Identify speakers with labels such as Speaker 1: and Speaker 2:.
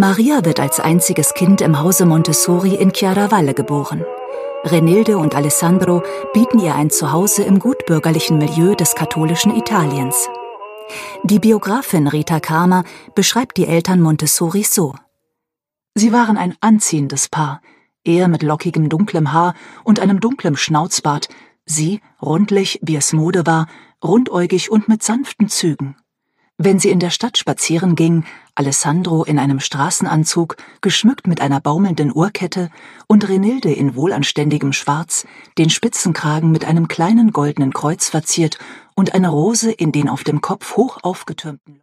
Speaker 1: Maria wird als einziges Kind im Hause Montessori in Chiaravalle geboren. Renilde und Alessandro bieten ihr ein Zuhause im gutbürgerlichen Milieu des katholischen Italiens. Die Biografin Rita Kramer beschreibt die Eltern Montessoris so: Sie waren ein anziehendes Paar, er mit lockigem dunklem Haar und einem dunklen Schnauzbart, sie, rundlich, wie es Mode war, rundäugig und mit sanften Zügen. Wenn sie in der Stadt spazieren ging, Alessandro in einem Straßenanzug, geschmückt mit einer baumelnden Uhrkette, und Renilde in wohlanständigem Schwarz, den Spitzenkragen mit einem kleinen goldenen Kreuz verziert und eine Rose in den auf dem Kopf hoch aufgetürmten